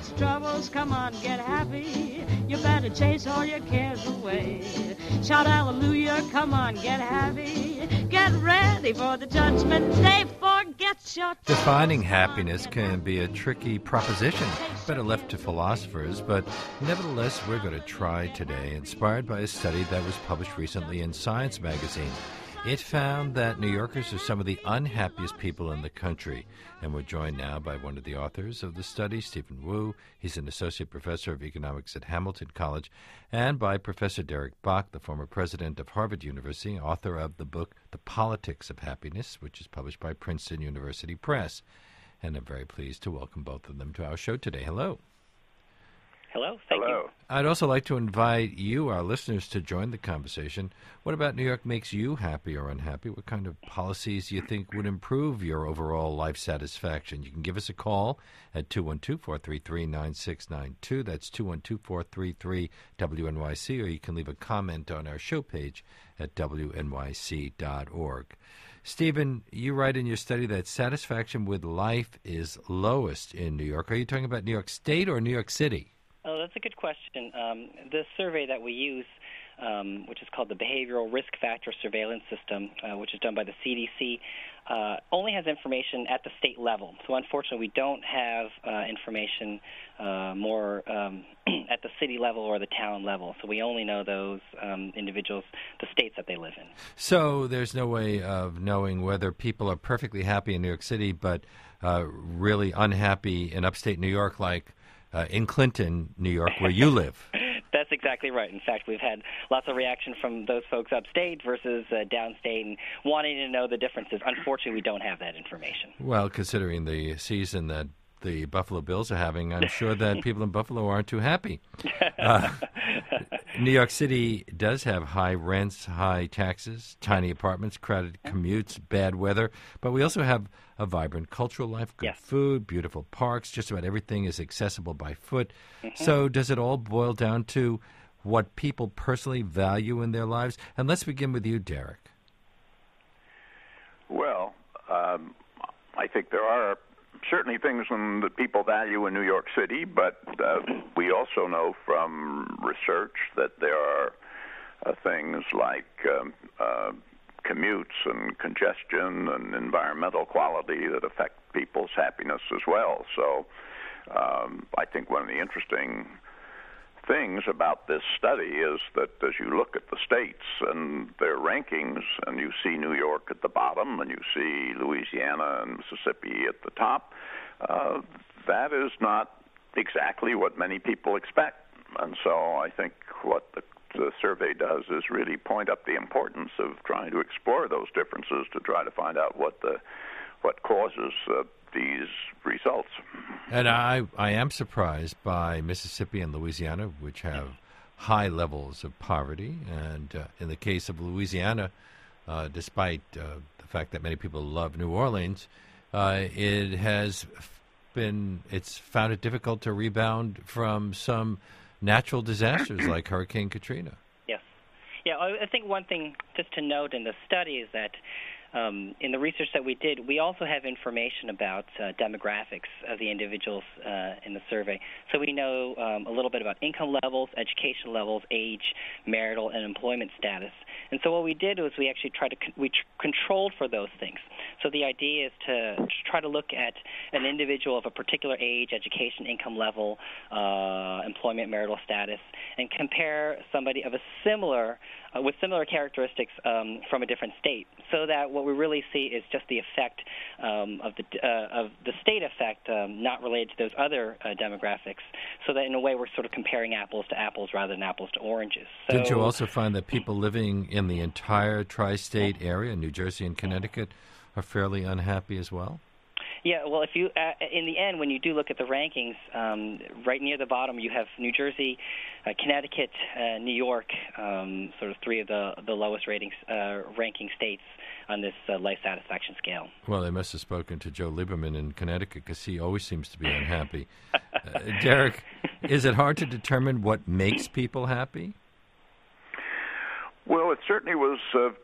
life's troubles, come on, get happy. You better chase all your cares away. Shout hallelujah, come on, get happy. Get ready for the judgment day, forget your... Defining happiness can be a tricky proposition, better left to philosophers, but nevertheless we're going to try today, inspired by a study that was published recently in Science magazine. It found that New Yorkers are some of the unhappiest people in the country. And we're joined now by one of the authors of the study, Stephen Wu. He's an associate professor of economics at Hamilton College. And by Professor Derek Bok, the former president of Harvard University, author of the book The Politics of Happiness, which is published by Princeton University Press. And I'm very pleased to welcome both of them to our show today. Hello. Hello. Thank you. I'd also like to invite you, our listeners, to join the conversation. What about New York makes you happy or unhappy? What kind of policies do you think would improve your overall life satisfaction? You can give us a call at 212-433-9692. That's 212-433-WNYC, or you can leave a comment on our show page at WNYC.org. Stephen, you write in your study that satisfaction with life is lowest in New York. Are you talking about New York State or New York City? Oh, that's a good question. The survey that we use, which is called the Behavioral Risk Factor Surveillance System, which is done by the CDC, only has information at the state level. So unfortunately, we don't have information more at the city level or the town level. So we only know those individuals, the states that they live in. So there's no way of knowing whether people are perfectly happy in New York City but really unhappy in upstate New York, like in Clinton, New York, where you live. That's exactly right. In fact, we've had lots of reaction from those folks upstate versus downstate and wanting to know the differences. Unfortunately, we don't have that information. Well, considering the season that the Buffalo Bills are having, I'm sure that people in Buffalo aren't too happy. New York City does have high rents, high taxes, tiny apartments, crowded commutes, bad weather, but we also have a vibrant cultural life, good food, beautiful parks. Just about everything is accessible by foot. So does it all boil down to what people personally value in their lives? And let's begin with you, Derek. Well, I think there are certainly things that people value in New York City, but we also know from research that there are things like commutes and congestion and environmental quality that affect people's happiness as well. So I think one of the interesting things about this study is that as you look at the states and their rankings, and you see New York at the bottom and you see Louisiana and Mississippi at the top, that is not exactly what many people expect. And so I think what the survey does is really point up the importance of trying to explore those differences to try to find out what causes these results. And I am surprised by Mississippi and Louisiana, which have high levels of poverty. And in the case of Louisiana, despite the fact that many people love New Orleans, it's found it difficult to rebound from some natural disasters like Hurricane Katrina. Yes. Yeah, I think one thing just to note in the study is that in the research that we did, we also have information about demographics of the individuals in the survey. So we know a little bit about income levels, education levels, age, marital, and employment status. And so what we did was we actually controlled for those things. So the idea is to try to look at an individual of a particular age, education, income level, employment, marital status, and compare somebody of a similar with similar characteristics from a different state, so that what we really see is just the effect of the state effect, not related to those other demographics, so that in a way we're sort of comparing apples to apples rather than apples to oranges. So, did you also find that people living in the entire tri-state area, New Jersey and Connecticut, are fairly unhappy as well? Yeah, well, if you in the end, when you do look at the rankings, right near the bottom you have New Jersey, Connecticut, New York, sort of three of the lowest ranking states on this life satisfaction scale. Well, they must have spoken to Joe Lieberman in Connecticut, because he always seems to be unhappy. Derek, is it hard to determine what makes people happy? Well, it certainly was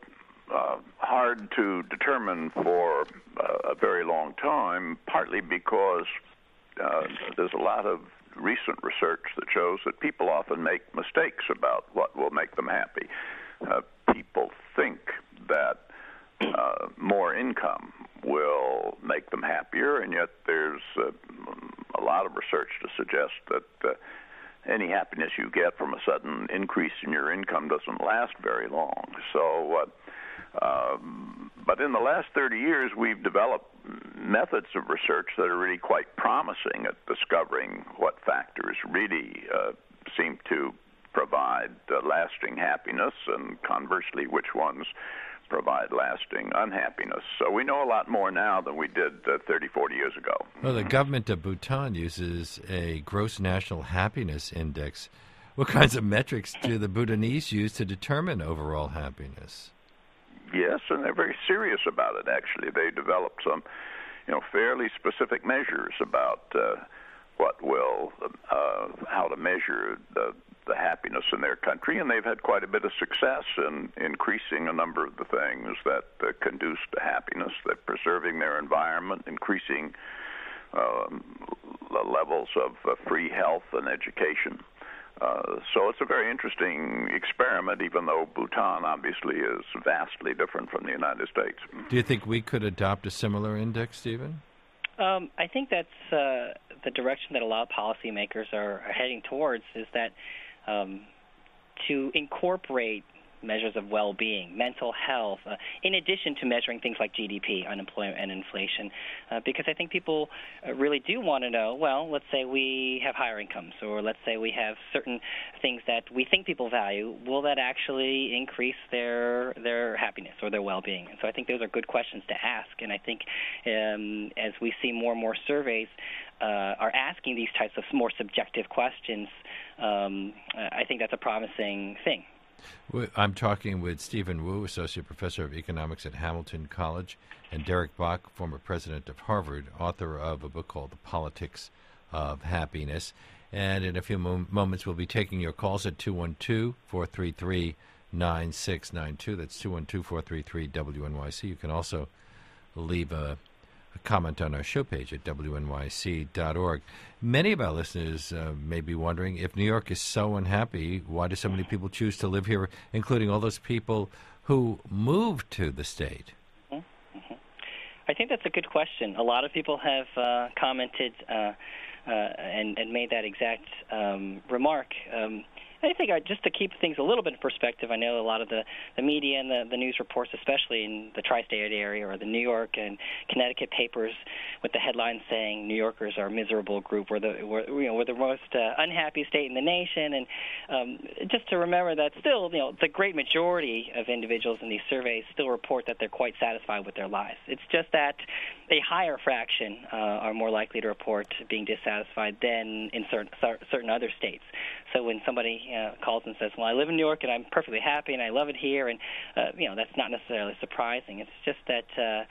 hard to determine for a very long time, partly because there's a lot of recent research that shows that people often make mistakes about what will make them happy. People think that more income will make them happier, and yet there's a lot of research to suggest that any happiness you get from a sudden increase in your income doesn't last very long. So, but in the last 30 years, we've developed methods of research that are really quite promising at discovering what factors really seem to provide lasting happiness, and conversely, which ones provide lasting unhappiness. So we know a lot more now than we did 30, 40 years ago. Well, the government of Bhutan uses a gross national happiness index. What kinds of metrics do the Bhutanese use to determine overall happiness? Yes, and they're very serious about it, actually. They developed some, fairly specific measures about how to measure the happiness in their country, and they've had quite a bit of success in increasing a number of the things that conduce to happiness. They're preserving their environment, increasing the levels of free health and education. So it's a very interesting experiment, even though Bhutan obviously is vastly different from the United States. Do you think we could adopt a similar index, Stephen? I think that's the direction that a lot of policymakers are heading towards, is that to incorporate measures of well-being, mental health, in addition to measuring things like GDP, unemployment, and inflation, because I think people really do want to know, well, let's say we have higher incomes, or let's say we have certain things that we think people value, will that actually increase their happiness or their well-being? And so I think those are good questions to ask, and I think as we see more and more surveys are asking these types of more subjective questions, I think that's a promising thing. I'm talking with Stephen Wu, Associate Professor of Economics at Hamilton College, and Derek Bok, former president of Harvard, author of a book called The Politics of Happiness. And in a few moments, we'll be taking your calls at 212-433-9692. That's 212-433-WNYC. You can also leave a comment on our show page at wnyc.org. Many of our listeners may be wondering, if New York is so unhappy, why do so many people choose to live here, including all those people who moved to the state? Mm-hmm. I think that's a good question. A lot of people have commented and made that exact remark. I think just to keep things a little bit in perspective, I know a lot of the media and the news reports, especially in the tri-state area or the New York and Connecticut papers, with the headlines saying New Yorkers are a miserable group, we're the most unhappy state in the nation, and just to remember that still, the great majority of individuals in these surveys still report that they're quite satisfied with their lives. It's just that a higher fraction are more likely to report being dissatisfied than in certain other states. So when somebody calls and says, well, I live in New York and I'm perfectly happy and I love it here, and that's not necessarily surprising. It's just that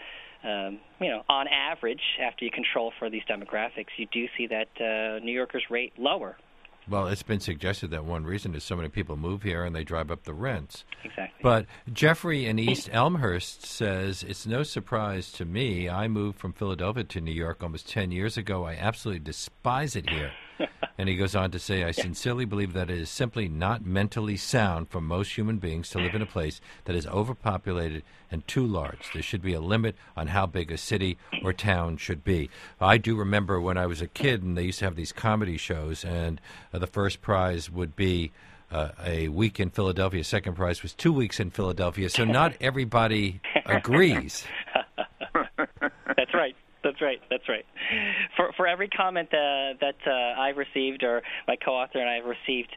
on average, after you control for these demographics, you do see that New Yorkers rate lower. Well, it's been suggested that one reason is so many people move here and they drive up the rents. Exactly. But Jeffrey in East Elmhurst says, it's no surprise to me. I moved from Philadelphia to New York almost 10 years ago. I absolutely despise it here. And he goes on to say, I sincerely believe that it is simply not mentally sound for most human beings to live in a place that is overpopulated and too large. There should be a limit on how big a city or town should be. I do remember when I was a kid and they used to have these comedy shows, and the first prize would be a week in Philadelphia. Second prize was 2 weeks in Philadelphia. So not everybody agrees. That's right. That's right. For every comment that I've received, or my co-author and I have received,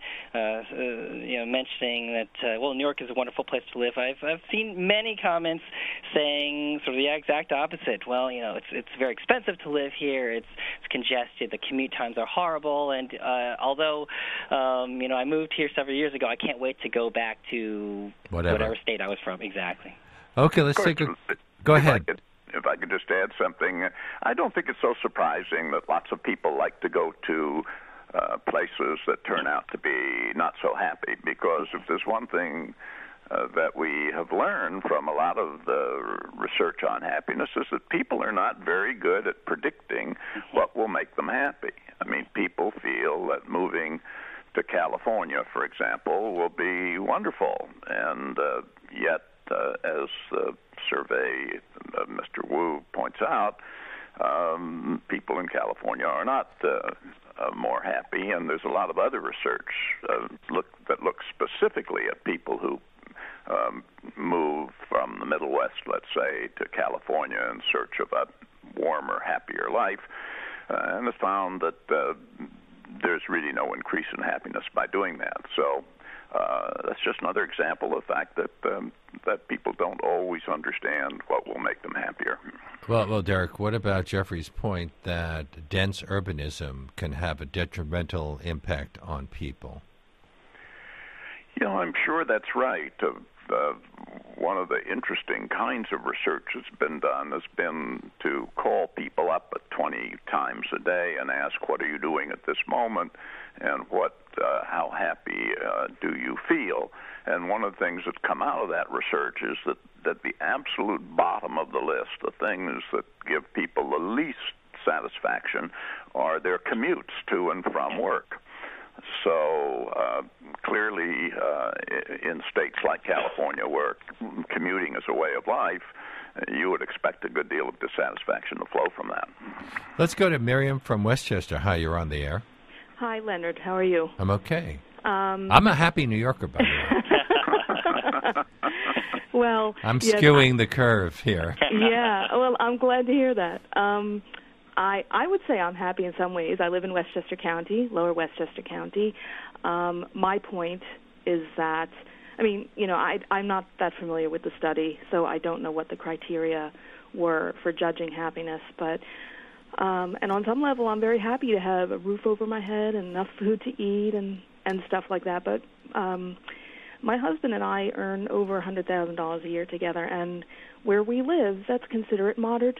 mentioning that New York is a wonderful place to live, I've seen many comments saying sort of the exact opposite. Well, it's very expensive to live here. It's congested. The commute times are horrible. And although I moved here several years ago, I can't wait to go back to whatever state I was from. Exactly. Okay, let's take a. Go ahead. If I could just add something, I don't think it's so surprising that lots of people like to go to places that turn out to be not so happy, because if there's one thing that we have learned from a lot of the research on happiness is that people are not very good at predicting what will make them happy. I mean, people feel feel that moving to California, for example, will be wonderful. And yet, as the survey Mr. Wu points out, people in California are not more happy, and there's a lot of other research that looks specifically at people who move from the Middle West, let's say, to California in search of a warmer, happier life, and has found that there's really no increase in happiness by doing that. So that's just another example of the fact that people don't always understand what will make them happier. Well, Derek, what about Jeffrey's point that dense urbanism can have a detrimental impact on people? I'm sure that's right. One of the interesting kinds of research that's been done has been to call people up at 20 times a day and ask, what are you doing at this moment, and how happy do you feel? And one of the things that's come out of that research is that the absolute bottom of the list, the things that give people the least satisfaction, are their commutes to and from work. So clearly, in states like California, where commuting is a way of life, you would expect a good deal of dissatisfaction to flow from that. Let's go to Miriam from Westchester. Hi, you're on the air. Hi, Leonard. How are you? I'm okay. I'm a happy New Yorker, by the way. Well, I'm skewing the curve here. Yeah, well, I'm glad to hear that. I would say I'm happy in some ways. I live in Westchester County, Lower Westchester County. My point is that, I'm not that familiar with the study, so I don't know what the criteria were for judging happiness. But and on some level, I'm very happy to have a roof over my head and enough food to eat and stuff like that. But my husband and I earn over $100,000 a year together, and where we live, that's considered moderate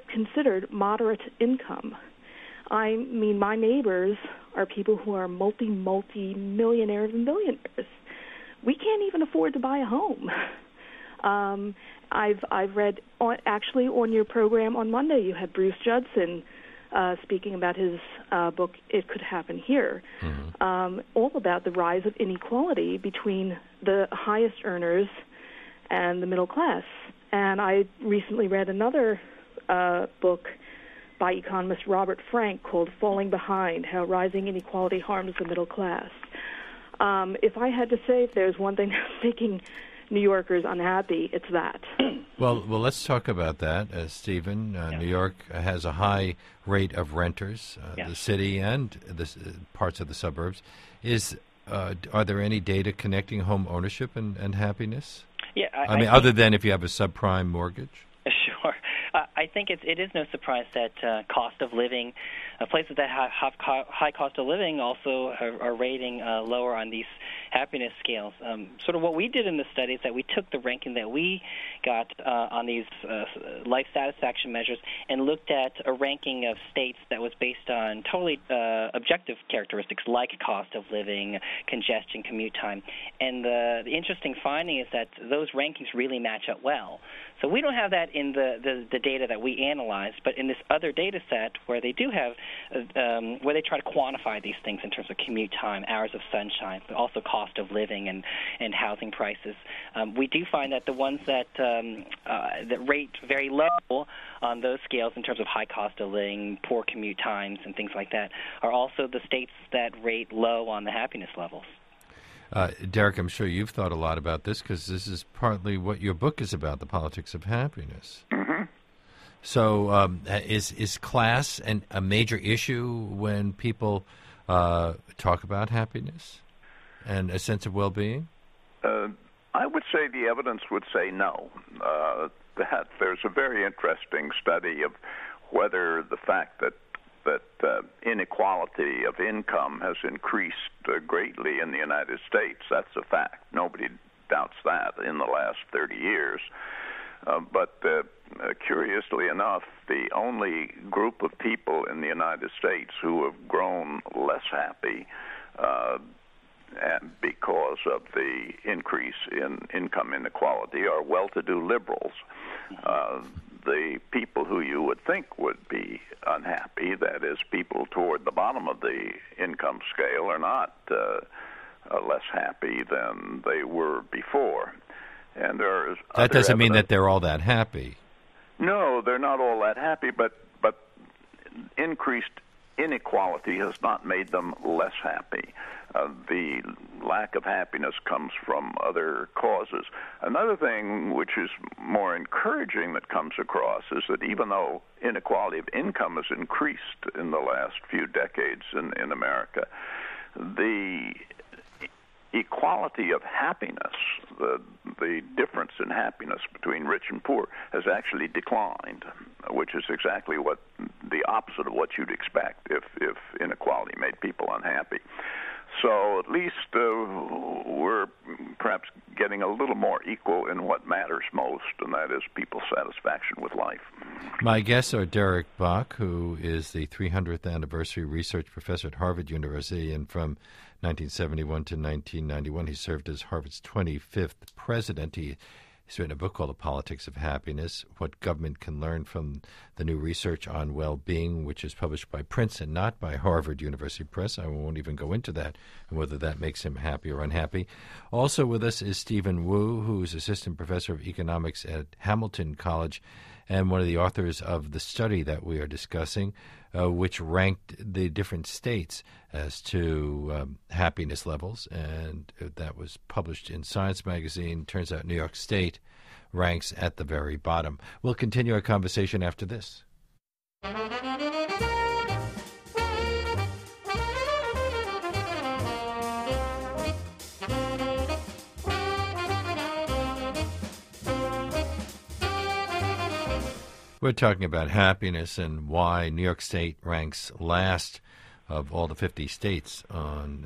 income. I mean, my neighbors are people who are multi-millionaires and billionaires. We can't even afford to buy a home. I've read on your program on Monday, you had Bruce Judson speaking about his book, It Could Happen Here, all about the rise of inequality between the highest earners and the middle class. And I recently read another book by economist Robert Frank called Falling Behind, How Rising Inequality Harms the Middle Class. If I had to say if there's one thing that's making New Yorkers unhappy, it's that. Well, let's talk about that, Stephen. New York has a high rate of renters, the city and the parts of the suburbs. Are there any data connecting home ownership and happiness? Yeah, I mean, other than if you have a subprime mortgage? Sure. I think it is no surprise that cost of living, places that have high cost of living also are rating lower on these happiness scales. Sort of what we did in the study is that we took the ranking that we got on these life satisfaction measures and looked at a ranking of states that was based on totally objective characteristics like cost of living, congestion, commute time. And the interesting finding is that those rankings really match up well. So we don't have that in the data that we analyzed, but in this other data set where they do have, where they try to quantify these things in terms of commute time, hours of sunshine, but also cost of living and housing prices, we do find that the ones that rate very low on those scales in terms of high cost of living, poor commute times, and things like that are also the states that rate low on the happiness levels. Derek, I'm sure you've thought a lot about this because this is partly what your book is about, the politics of happiness. Mm-hmm. So is class a major issue when people talk about happiness and a sense of well-being? I would say the evidence would say no. That there's a very interesting study of whether the fact that inequality of income has increased greatly in the United States. That's a fact. Nobody doubts that in the last 30 years. But curiously enough, the only group of people in the United States who have grown less happy and because of the increase in income inequality are well-to-do liberals. the people who you would think would be unhappy, that is, people toward the bottom of the income scale, are not less happy than they were before. And there is that doesn't mean that they're all that happy. No, they're not all that happy, but increased inequality has not made them less happy. The lack of happiness comes from other causes. Another thing which is more encouraging that comes across is that even though inequality of income has increased in the last few decades in America, the equality of happiness, the difference in happiness between rich and poor, has actually declined, which is exactly what the opposite of what you'd expect if inequality made people unhappy. So at least we're perhaps getting a little more equal in what matters most, and that is people's satisfaction with life. My guests are Derek Bok, who is the 300th anniversary research professor at Harvard University, and from 1971 to 1991, he served as Harvard's 25th president. He's written a book called The Politics of Happiness, What Government Can Learn from the New Research on Well-Being, which is published by Princeton, not by Harvard University Press. I won't even go into that and whether that makes him happy or unhappy. Also with us is Stephen Wu, who is assistant professor of economics at Hamilton College and one of the authors of the study that we are discussing, which ranked the different states as to happiness levels, and that was published in Science magazine. Turns out New York State ranks at the very bottom. We'll continue our conversation after this. We're talking about happiness and why New York State ranks last of all the 50 states on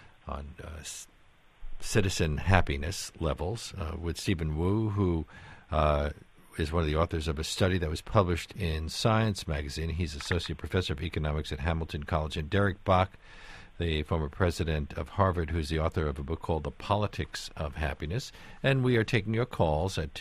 citizen happiness levels with Stephen Wu, who is one of the authors of a study that was published in Science magazine. He's associate professor of economics at Hamilton College. And Derek Bok, the former president of Harvard, who's the author of a book called The Politics of Happiness. And we are taking your calls at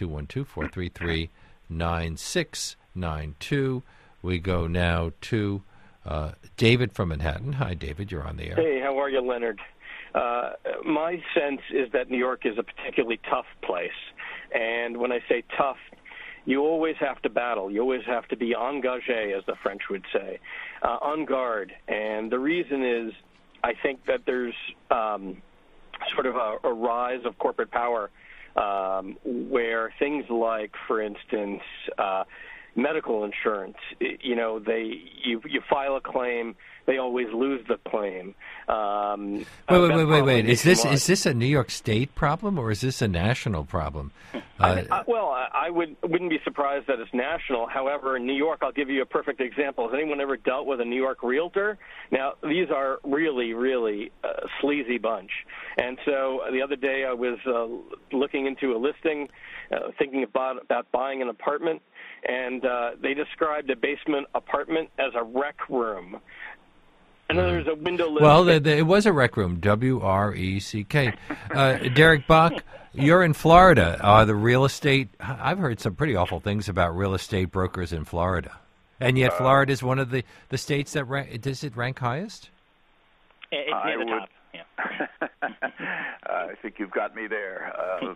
212-433-9692. We go now to David from Manhattan. Hi, David. You're on the air. Hey, how are you, Leonard? My sense is that New York is a particularly tough place. And when I say tough, you always have to battle. You always have to be engagé, as the French would say, on guard. And the reason is I think that there's sort of a rise of corporate power where things like, for instance, medical insurance, you file a claim, they always lose the claim. Wait. Is this a New York State problem or is this a national problem? I wouldn't be surprised that it's national. However, in New York, I'll give you a perfect example. Has anyone ever dealt with a New York realtor? Now, these are really, really sleazy bunch. And so the other day I was looking into a listing, thinking about buying an apartment, and they described a basement apartment as a rec room. And then there's a windowless. Well, it was a rec room, W-R-E-C-K. Derek Bok, you're in Florida. The real estate, I've heard some pretty awful things about real estate brokers in Florida. And yet Florida is one of the states that does it rank highest? It's near the top, yeah. I think you've got me there.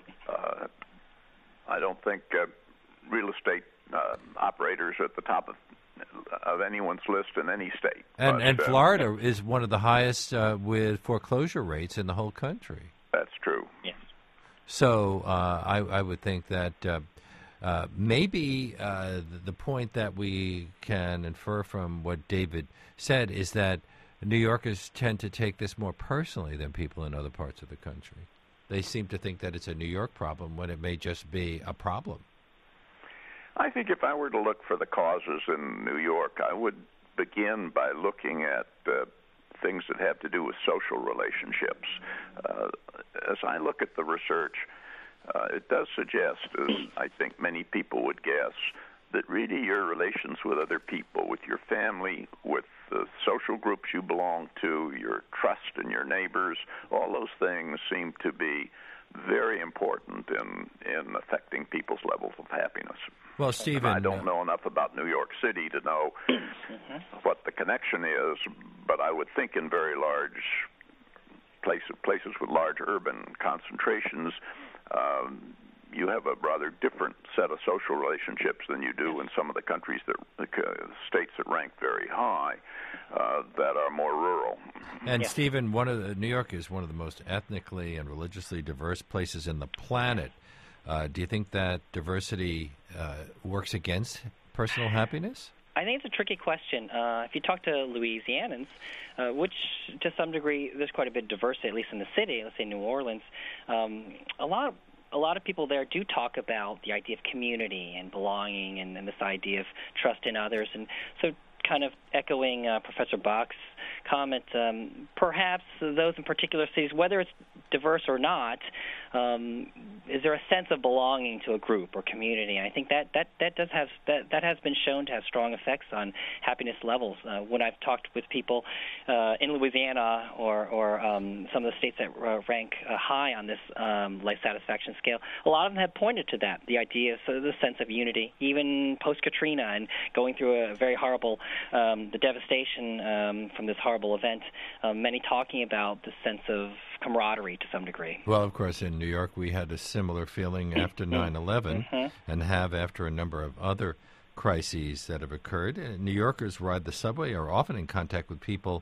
I don't think real estate operators are at the top of anyone's list in any state. And Florida is one of the highest with foreclosure rates in the whole country. That's true. Yes. So I would think that maybe the point that we can infer from what David said is that New Yorkers tend to take this more personally than people in other parts of the country. They seem to think that it's a New York problem when it may just be a problem. I think if I were to look for the causes in New York, I would begin by looking at things that have to do with social relationships. As I look at the research, it does suggest, as I think many people would guess, that really your relations with other people, with your family, with the social groups you belong to, your trust in your neighbors, all those things seem to be very important in affecting people's levels of happiness. Well, Stephen, I don't know enough about New York City to know what the connection is, but I would think in very large places with large urban concentrations, you have a rather different set of social relationships than you do in some of the countries states that rank very high, that are more rural. And Stephen, New York is one of the most ethnically and religiously diverse places in the planet. Do you think that diversity works against personal happiness? I think it's a tricky question. If you talk to Louisianans, which to some degree there's quite a bit of diversity, at least in the city, let's say New Orleans, a lot of people there do talk about the idea of community and belonging and this idea of trust in others. And so kind of echoing Professor Bach's comment, perhaps those in particular cities, whether it's diverse or not, is there a sense of belonging to a group or community? And I think that has been shown to have strong effects on happiness levels. When I've talked with people in Louisiana or some of the states that rank high on this life satisfaction scale, a lot of them have pointed to that, the idea of the sense of unity, even post-Katrina and going through a very horrible, the devastation from this horrible event, many talking about the sense of camaraderie to some degree. Well, of course, in New York we had a similar feeling after 9/11 and have after a number of other crises that have occurred. New Yorkers ride the subway, are often in contact with people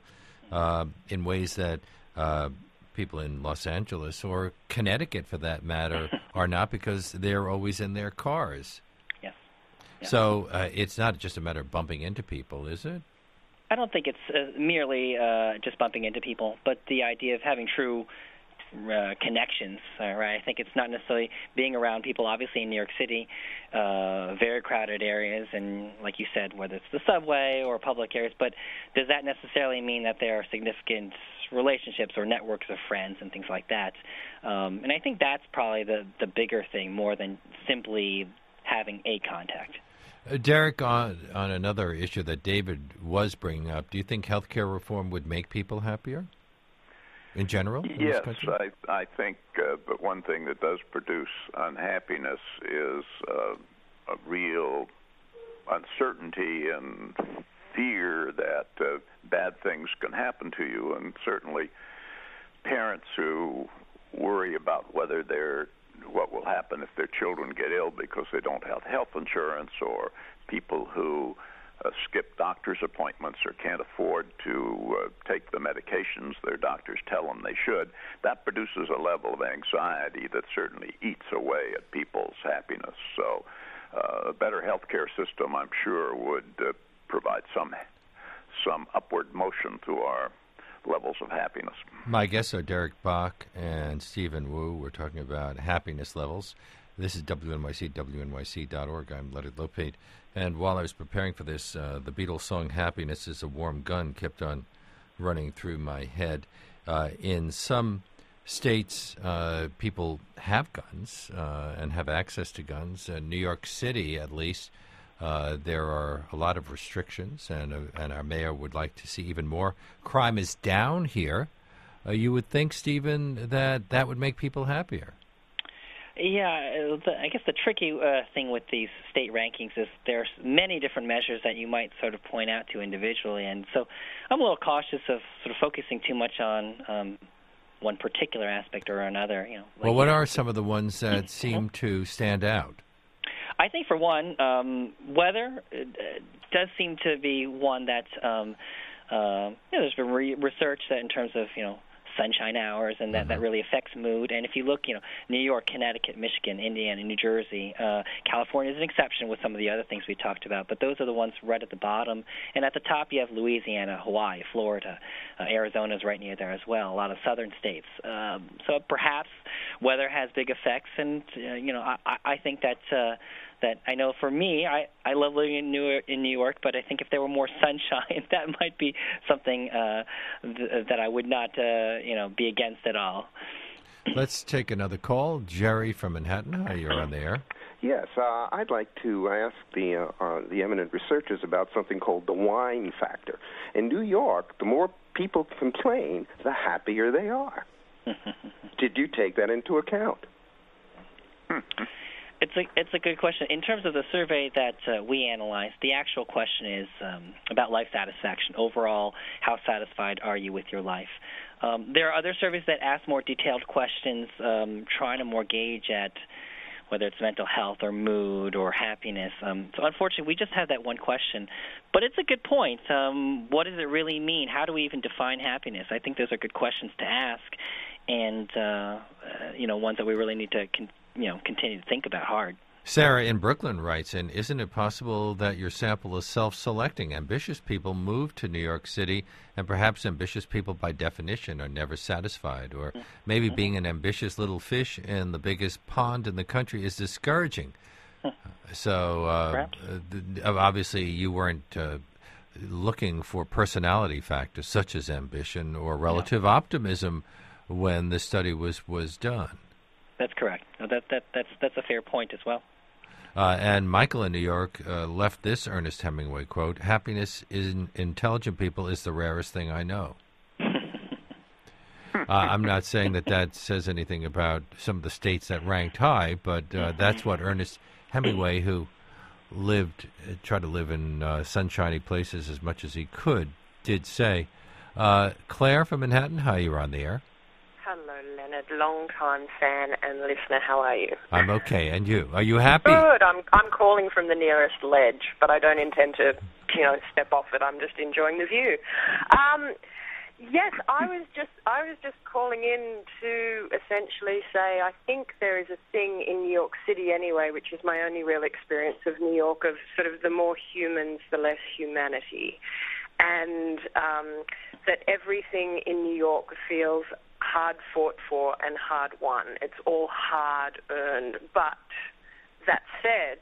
in ways that people in Los Angeles or Connecticut, for that matter, are not, because they're always in their cars. Yes. Yeah. So it's not just a matter of bumping into people, is it? I don't think it's merely just bumping into people, but the idea of having true connections, right? I think it's not necessarily being around people, obviously in New York City, very crowded areas, and like you said, whether it's the subway or public areas, but does that necessarily mean that there are significant relationships or networks of friends and things like that? And I think that's probably the bigger thing, more than simply having a contact. Derek, on another issue that David was bringing up, do you think healthcare reform would make people happier in general? Yes, I think, but one thing that does produce unhappiness is a real uncertainty and fear that bad things can happen to you, and certainly parents who worry about what will happen if their children get ill because they don't have health insurance, or people who skip doctor's appointments or can't afford to take the medications their doctors tell them they should. That produces a level of anxiety that certainly eats away at people's happiness. So a better health care system, I'm sure, would provide some upward motion to our levels of happiness. My guests are Derek Bach and Stephen Wu. We're talking about happiness levels. This is WNYC, WNYC.org. I'm Leonard Lopate. And while I was preparing for this, the Beatles song Happiness is a Warm Gun kept on running through my head. In some states, people have guns and have access to guns. In New York City, at least, there are a lot of restrictions, and our mayor would like to see even more. Crime is down here. You would think, Stephen, that would make people happier. Yeah, I guess the tricky thing with these state rankings is there's many different measures that you might sort of point out to individually, and so I'm a little cautious of sort of focusing too much on one particular aspect or another. Well, what are some of the ones that seem to stand out? I think, for one, weather does seem to be one that there's been research that in terms of sunshine hours, and that really affects mood. And if you look, New York, Connecticut, Michigan, Indiana, New Jersey, California is an exception with some of the other things we talked about, but those are the ones right at the bottom. And at the top you have Louisiana, Hawaii, Florida, Arizona is right near there as well, a lot of southern states. So perhaps weather has big effects, and I think that I know for me, I love living in New York, but I think if there were more sunshine, that might be something that I would not be against at all. Let's take another call. Jerry from Manhattan. You're on the air. Yes, I'd like to ask the eminent researchers about something called the whine factor. In New York, the more people complain, the happier they are. Did you take that into account? It's a good question. In terms of the survey that we analyzed, the actual question is about life satisfaction. Overall, how satisfied are you with your life? There are other surveys that ask more detailed questions, trying to more gauge at whether it's mental health or mood or happiness. So unfortunately, we just have that one question. But it's a good point. What does it really mean? How do we even define happiness? I think those are good questions to ask, and ones that we really need to continue to think about hard. Sarah in Brooklyn writes in, isn't it possible that your sample is self-selecting? Ambitious people move to New York City, and perhaps ambitious people by definition are never satisfied. Or maybe being an ambitious little fish in the biggest pond in the country is discouraging. So obviously you weren't looking for personality factors such as ambition or relative optimism when the study was done. That's correct. No, that's a fair point as well. And Michael in New York left this Ernest Hemingway quote, happiness in intelligent people is the rarest thing I know. I'm not saying that says anything about some of the states that ranked high, but that's what Ernest Hemingway, who tried to live in sunshiny places as much as he could, did say. Claire from Manhattan, hi, you're on the air. Hello, Leonard. Long-time fan and listener. How are you? I'm okay. And you? Are you happy? Good. I'm calling from the nearest ledge, but I don't intend to, step off it. I'm just enjoying the view. Yes, I was just calling in to essentially say I think there is a thing in New York City anyway, which is my only real experience of New York, of sort of the more humans, the less humanity, and that everything in New York feels hard fought for and hard won. It's all hard earned. But that said,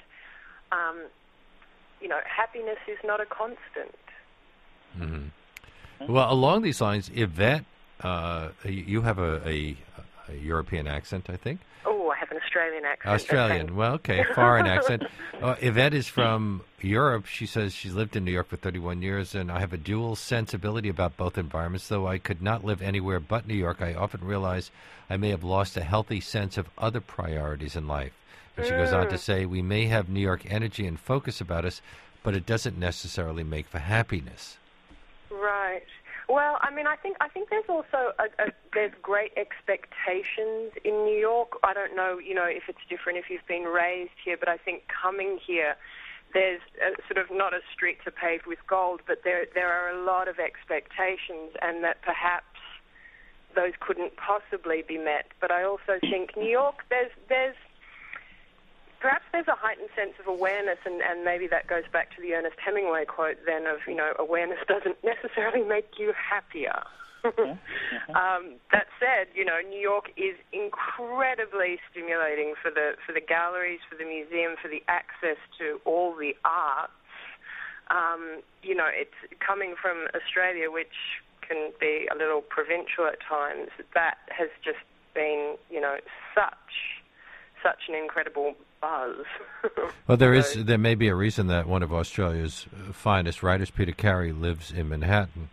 happiness is not a constant. Mm-hmm. Well, along these lines, Yvette, you have a European accent, I think. Oh, I have an Australian accent. Australian. Well, okay, foreign accent. Yvette is from Europe. She says she's lived in New York for 31 years, and I have a dual sensibility about both environments. Though I could not live anywhere but New York, I often realize I may have lost a healthy sense of other priorities in life. And she goes on to say, we may have New York energy and focus about us, but it doesn't necessarily make for happiness. Right. Well, I think there's also there's great expectations in New York. I don't know, if it's different if you've been raised here, but I think coming here, there's sort of not a streets are paved with gold, but there are a lot of expectations, and that perhaps those couldn't possibly be met. But I also think New York, perhaps there's a heightened sense of awareness, and maybe that goes back to the Ernest Hemingway quote then of, awareness doesn't necessarily make you happier. That said, New York is incredibly stimulating for the galleries, for the museum, for the access to all the arts. It's coming from Australia, which can be a little provincial at times. That has just been, such an incredible buzz. Well, there may be a reason that one of Australia's finest writers, Peter Carey, lives in Manhattan.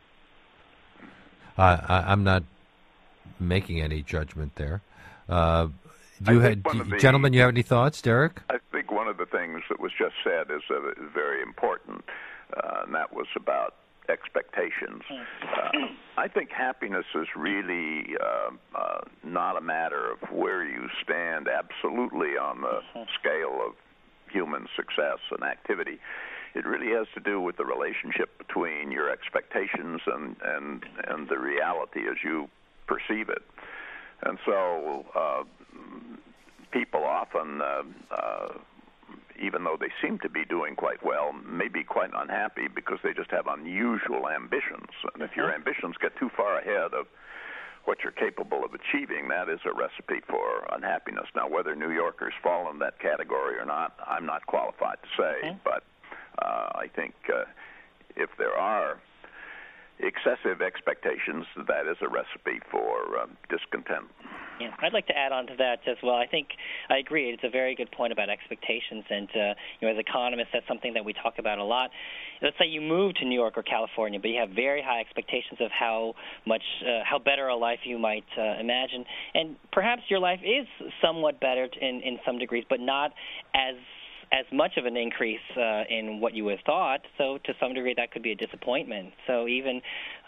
I'm not making any judgment there. Gentlemen, you have any thoughts, Derek? I think one of the things that was just said is very important, and that was about expectations. I think happiness is really not a matter of where you stand absolutely on the scale of human success and activity. It really has to do with the relationship between your expectations and the reality as you perceive it. And so people often, even though they seem to be doing quite well, may be quite unhappy because they just have unusual ambitions. And if your ambitions get too far ahead of what you're capable of achieving, that is a recipe for unhappiness. Now, whether New Yorkers fall in that category or not, I'm not qualified to say, but I think if there are excessive expectations, that is a recipe for discontent. Yeah, I'd like to add on to that as well. I think I agree. It's a very good point about expectations, and as economists, that's something that we talk about a lot. Let's say you move to New York or California, but you have very high expectations of how better a life you might imagine, and perhaps your life is somewhat better in some degrees, but not as much of an increase in what you would have thought. So to some degree, that could be a disappointment. So even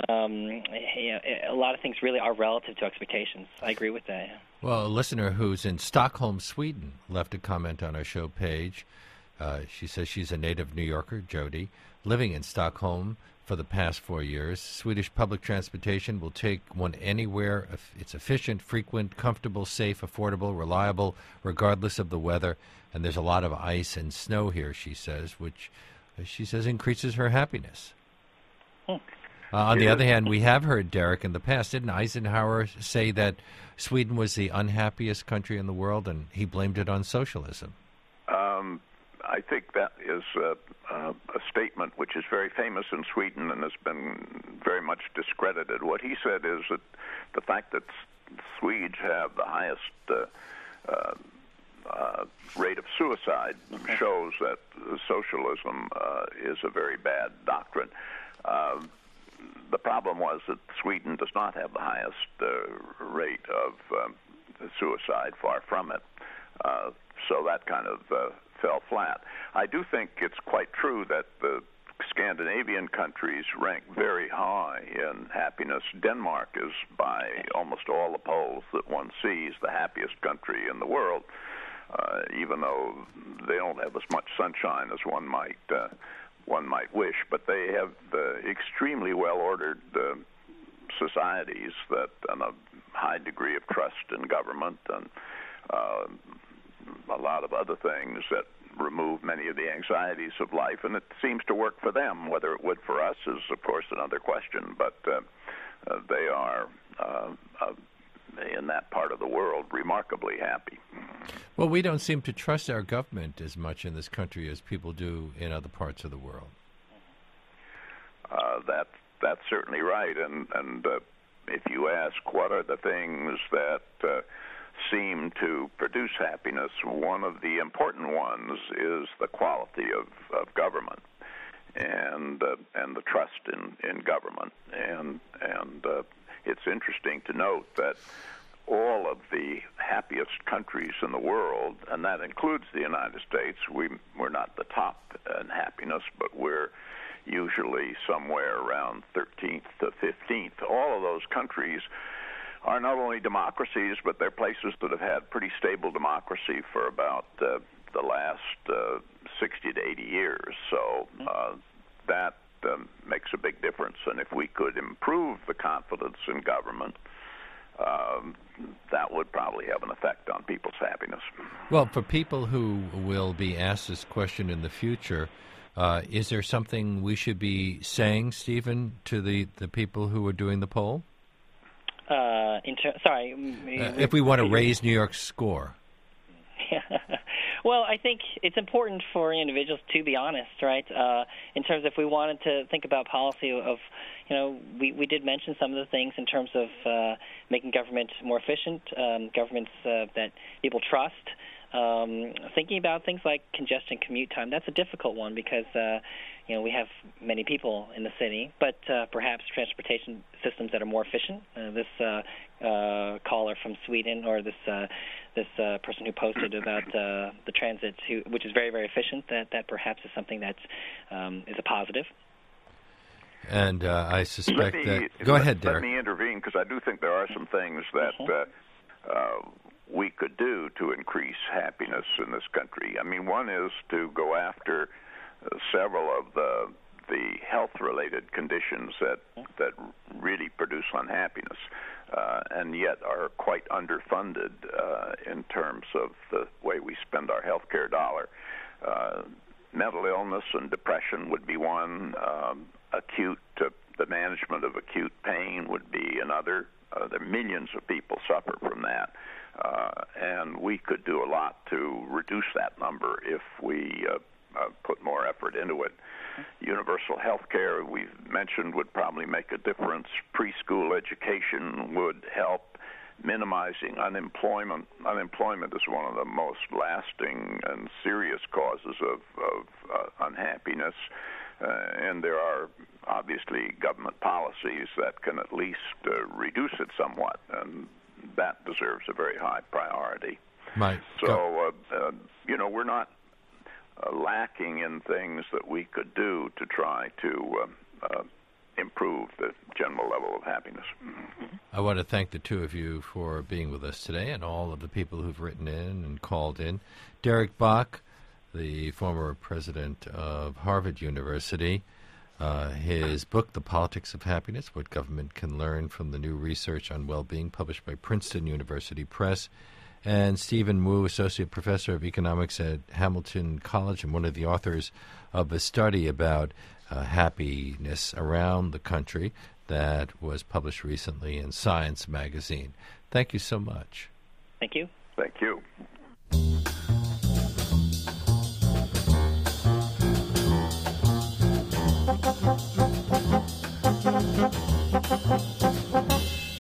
a lot of things really are relative to expectations. I agree with that. Well, a listener who's in Stockholm, Sweden, left a comment on our show page. She says she's a native New Yorker, Jody, living in Stockholm for the past 4 years. Swedish public transportation will take one anywhere. It's efficient, frequent, comfortable, safe, affordable, reliable, regardless of the weather. And there's a lot of ice and snow here, she says, which she says increases her happiness. On the other hand, we have heard, Derek, in the past, didn't Eisenhower say that Sweden was the unhappiest country in the world, and he blamed it on socialism? I think that is a statement which is very famous in Sweden and has been very much discredited. What he said is that the fact that Swedes have the highest rate of suicide shows that socialism is a very bad doctrine. The problem was that Sweden does not have the highest rate of suicide, far from it. So that kind of fell flat. I do think it's quite true that the Scandinavian countries rank very high in happiness. Denmark is, by almost all the polls that one sees, the happiest country in the world, even though they don't have as much sunshine as one might wish. But they have extremely well-ordered societies and a high degree of trust in government and a lot of other things that remove many of the anxieties of life, and it seems to work for them. Whether it would for us is, of course, another question, but they are, in that part of the world, remarkably happy. Well, we don't seem to trust our government as much in this country as people do in other parts of the world. That's certainly right, and if you ask what are the things that seem to produce happiness, one of the important ones is the quality of government and the trust in government. And it's interesting to note that all of the happiest countries in the world, and that includes the United States, we're not the top in happiness, but we're usually somewhere around 13th to 15th. All of those countries are not only democracies, but they're places that have had pretty stable democracy for about the last 60 to 80 years. So that makes a big difference. And if we could improve the confidence in government, that would probably have an effect on people's happiness. Well, for people who will be asked this question in the future, is there something we should be saying, Stephen, to the people who are doing the poll? If we want to raise New York's score. Well, I think it's important for individuals to be honest, right? In terms of if we wanted to think about policy of, we did mention some of the things in terms of making government more efficient, governments that people trust. Thinking about things like congestion, commute time, that's a difficult one because, we have many people in the city, but perhaps transportation systems that are more efficient. This caller from Sweden, or this person who posted about the transit, which is very, very efficient, that perhaps is something that is a positive. And I suspect Go ahead, Derek. Let me intervene, because I do think there are some things that we could do to increase happiness in this country. I mean, one is to go after several of the health-related conditions that really produce unhappiness, and yet are quite underfunded in terms of the way we spend our health care dollar. Mental illness and depression would be one. The management of acute pain would be another. There are millions of people suffer from that. And we could do a lot to reduce that number if we put more effort into it. Universal health care, we've mentioned, would probably make a difference. Preschool education would help. minimizing unemployment. Unemployment is one of the most lasting and serious causes of unhappiness, and there are obviously government policies that can at least reduce it somewhat, and that deserves a very high priority. So, we're not lacking in things that we could do to try to improve the general level of happiness. I want to thank the two of you for being with us today and all of the people who've written in and called in. Derek Bok, the former president of Harvard University, his book, The Politics of Happiness, What Government Can Learn from the New Research on Well-Being, published by Princeton University Press, and Stephen Wu, Associate Professor of Economics at Hamilton College and one of the authors of a study about happiness around the country that was published recently in Science magazine. Thank you so much. Thank you. Thank you.